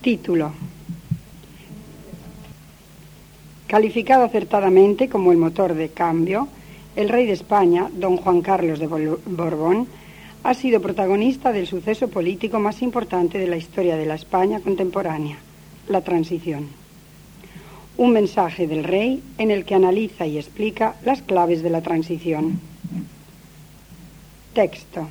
Título. Calificado acertadamente como el motor de cambio, el rey de España, don Juan Carlos de Borbón, ha sido protagonista del suceso político más importante de la historia de la España contemporánea, la transición. Un mensaje del rey en el que analiza y explica las claves de la transición. Texto.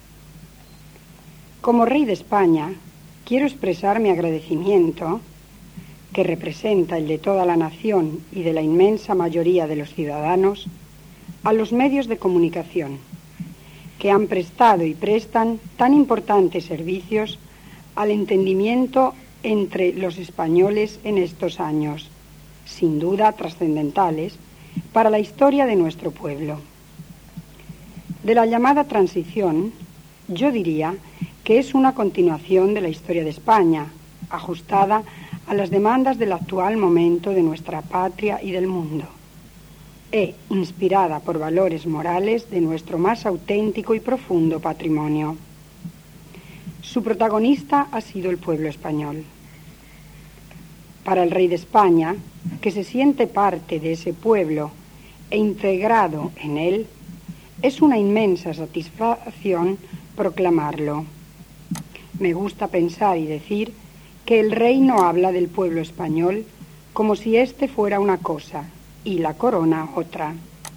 Como rey de España, quiero expresar mi agradecimiento, que representa el de toda la nación y de la inmensa mayoría de los ciudadanos, a los medios de comunicación, que han prestado y prestan tan importantes servicios al entendimiento entre los españoles en estos años, sin duda trascendentales, para la historia de nuestro pueblo. De la llamada transición, yo diría que es una continuación de la historia de España, ajustada a las demandas del actual momento de nuestra patria y del mundo, e inspirada por valores morales de nuestro más auténtico y profundo patrimonio. Su protagonista ha sido el pueblo español. Para el rey de España, que se siente parte de ese pueblo e integrado en él, es una inmensa satisfacción proclamarlo. Me gusta pensar y decir que el rey no habla del pueblo español como si éste fuera una cosa y la corona otra.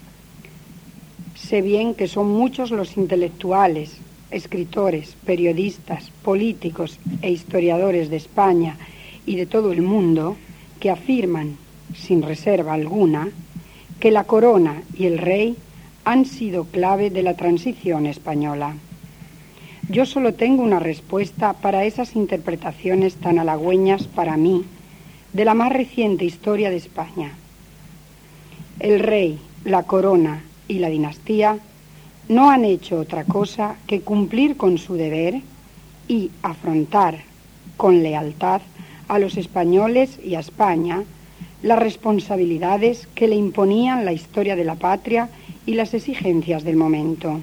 Sé bien que son muchos los intelectuales, escritores, periodistas, políticos e historiadores de España y de todo el mundo que afirman, sin reserva alguna, que la corona y el rey han sido clave de la transición española. Yo solo tengo una respuesta para esas interpretaciones tan halagüeñas para mí de la más reciente historia de España. El rey, la corona y la dinastía no han hecho otra cosa que cumplir con su deber y afrontar con lealtad a los españoles y a España las responsabilidades que le imponían la historia de la patria y las exigencias del momento.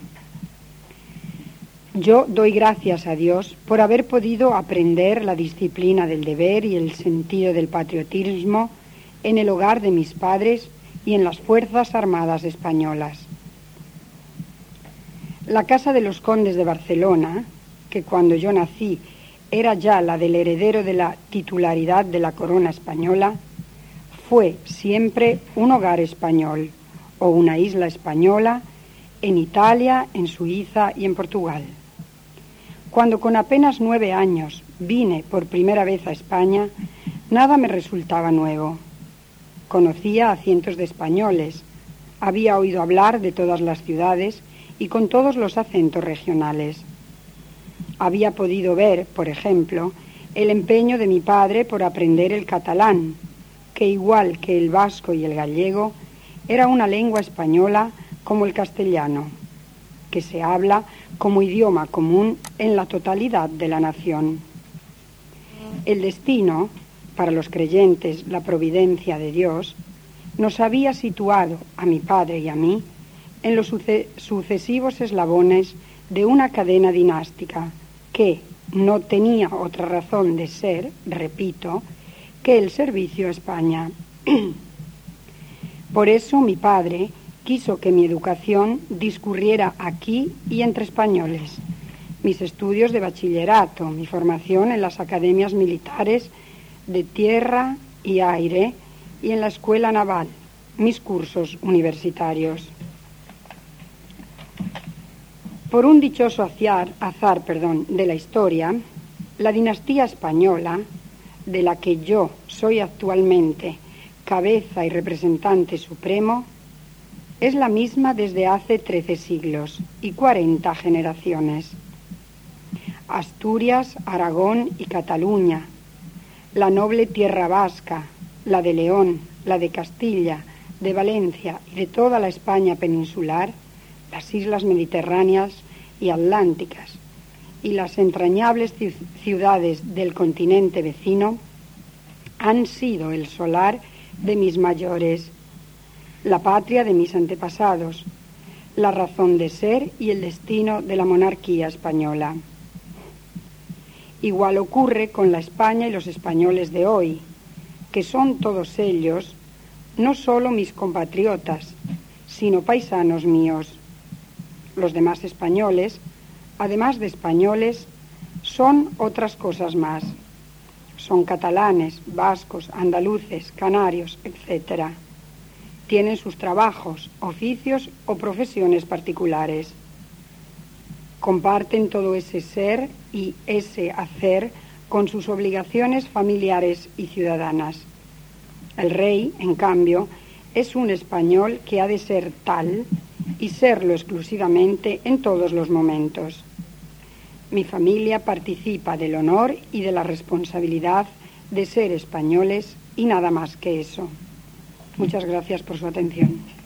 Yo doy gracias a Dios por haber podido aprender la disciplina del deber y el sentido del patriotismo en el hogar de mis padres y en las Fuerzas Armadas españolas. La casa de los condes de Barcelona, que cuando yo nací era ya la del heredero de la titularidad de la corona española, fue siempre un hogar español o una isla española en Italia, en Suiza y en Portugal. Cuando con apenas 9 años vine por primera vez a España, nada me resultaba nuevo. Conocía a cientos de españoles, había oído hablar de todas las ciudades y con todos los acentos regionales. Había podido ver, por ejemplo, el empeño de mi padre por aprender el catalán, que igual que el vasco y el gallego, era una lengua española como el castellano, que se habla como idioma común en la totalidad de la nación. El destino, para los creyentes la providencia de Dios, nos había situado a mi padre y a mí en los sucesivos eslabones de una cadena dinástica que no tenía otra razón de ser, repito, que el servicio a España. Por eso mi padre quiso que mi educación discurriera aquí y entre españoles. Mis estudios de bachillerato, mi formación en las academias militares de tierra y aire y en la escuela naval, mis cursos universitarios. Por un dichoso azar de la historia, la dinastía española, de la que yo soy actualmente cabeza y representante supremo, es la misma desde hace 13 siglos y 40 generaciones. Asturias, Aragón y Cataluña, la noble tierra vasca, la de León, la de Castilla, de Valencia y de toda la España peninsular, las islas mediterráneas y atlánticas y las entrañables ciudades del continente vecino han sido el solar de mis mayores, la patria de mis antepasados, la razón de ser y el destino de la monarquía española. Igual ocurre con la España y los españoles de hoy, que son todos ellos no solo mis compatriotas, sino paisanos míos. Los demás españoles, además de españoles, son otras cosas más. Son catalanes, vascos, andaluces, canarios, etc. Tienen sus trabajos, oficios o profesiones particulares. Comparten todo ese ser y ese hacer con sus obligaciones familiares y ciudadanas. El rey, en cambio, es un español que ha de ser tal y serlo exclusivamente en todos los momentos. Mi familia participa del honor y de la responsabilidad de ser españoles y nada más que eso. Muchas gracias por su atención.